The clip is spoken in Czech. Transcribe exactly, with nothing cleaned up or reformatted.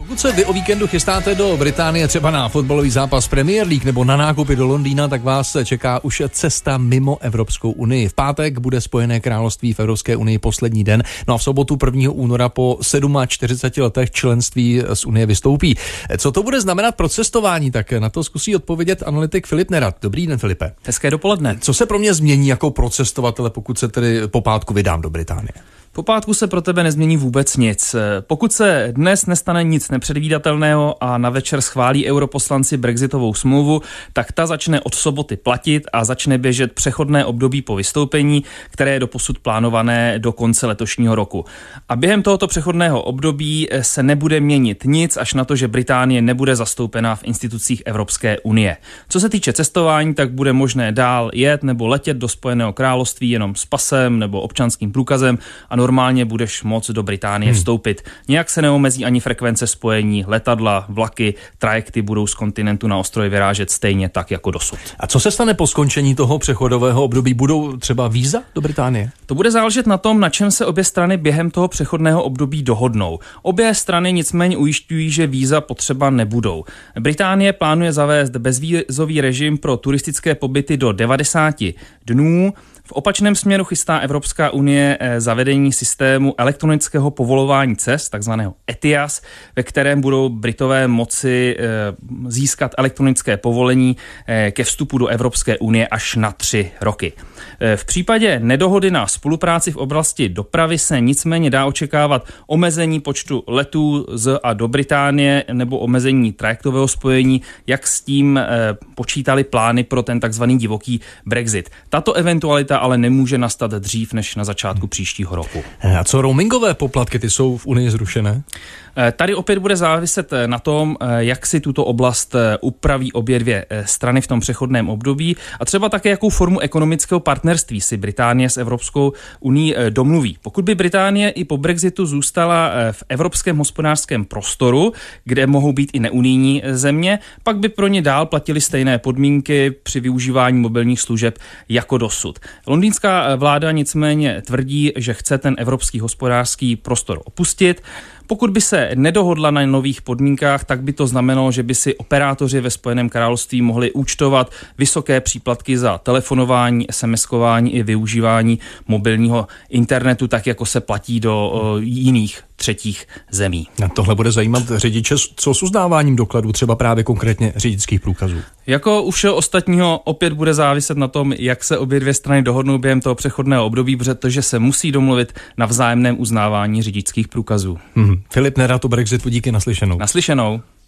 Pokud se vy o víkendu chystáte do Británie, třeba na fotbalový zápas Premier League nebo na nákupy do Londýna, tak vás čeká už cesta mimo Evropskou unii. V pátek bude Spojené království v Evropské unii poslední den, no a v sobotu prvního února po čtyřiceti sedmi letech členství z unie vystoupí. Co to bude znamenat pro cestování, tak na to zkusí odpovědět analytik Filip Nerad. Dobrý den, Filipe. Hezké dopoledne. Co se pro mě změní jako pro cestovatele, pokud se tedy po pátku vydám do Británie? Po pátku se pro tebe nezmění vůbec nic. Pokud se dnes nestane nic nepředvídatelného a na večer schválí europoslanci brexitovou smlouvu, tak ta začne od soboty platit a začne běžet přechodné období po vystoupení, které je doposud plánované do konce letošního roku. A během tohoto přechodného období se nebude měnit nic, až na to, že Británie nebude zastoupená v institucích Evropské unie. Co se týče cestování, tak bude možné dál jet nebo letět do Spojeného království jenom s pasem nebo občanským průkazem a normálně budeš moct do Británie vstoupit. Nějak se neomezí ani frekvence spojení, letadla, vlaky, trajekty budou z kontinentu na ostrovy vyrážet stejně tak jako dosud. A co se stane po skončení toho přechodového období? Budou třeba víza do Británie? To bude záležet na tom, na čem se obě strany během toho přechodného období dohodnou. Obě strany nicméně ujišťují, že víza potřeba nebudou. Británie plánuje zavést bezvízový režim pro turistické pobyty do devadesáti dnů. V opačném směru chystá Evropská unie zavedení systému elektronického povolování cest, takzvaného E T I A S, ve kterém budou Britové moci získat elektronické povolení ke vstupu do Evropské unie až na tři roky. V případě nedohody na spolupráci v oblasti dopravy se nicméně dá očekávat omezení počtu letů z a do Británie nebo omezení trajektového spojení, jak s tím počítali plány pro ten takzvaný divoký Brexit. Tato eventualita ale nemůže nastat dřív než na začátku příštího roku. A co roamingové poplatky, ty jsou v Unii zrušené? Tady opět bude záviset na tom, jak si tuto oblast upraví obě dvě strany v tom přechodném období a třeba také, jakou formu ekonomického partnerství si Británie s Evropskou unií domluví. Pokud by Británie i po Brexitu zůstala v evropském hospodářském prostoru, kde mohou být i neunijní země, pak by pro ně dál platily stejné podmínky při využívání mobilních služeb jako dosud. Londýnská vláda nicméně tvrdí, že chce ten evropský hospodářský prostor opustit. Pokud by se nedohodla na nových podmínkách, tak by to znamenalo, že by si operátoři ve Spojeném království mohli účtovat vysoké příplatky za telefonování, SMSkování i využívání mobilního internetu, tak jako se platí do o, jiných třetích zemí. A tohle bude zajímat řidiče, co s uznáváním dokladů, třeba právě konkrétně řidičských průkazů. Jako u všeho ostatního opět bude záviset na tom, jak se obě dvě strany dohodnou během toho přechodného období, protože se musí domluvit na vzájemném uznávání řidičských průkazů. Hmm. Filip Nerad o Brexitu, díky, naslyšenou. Naslyšenou.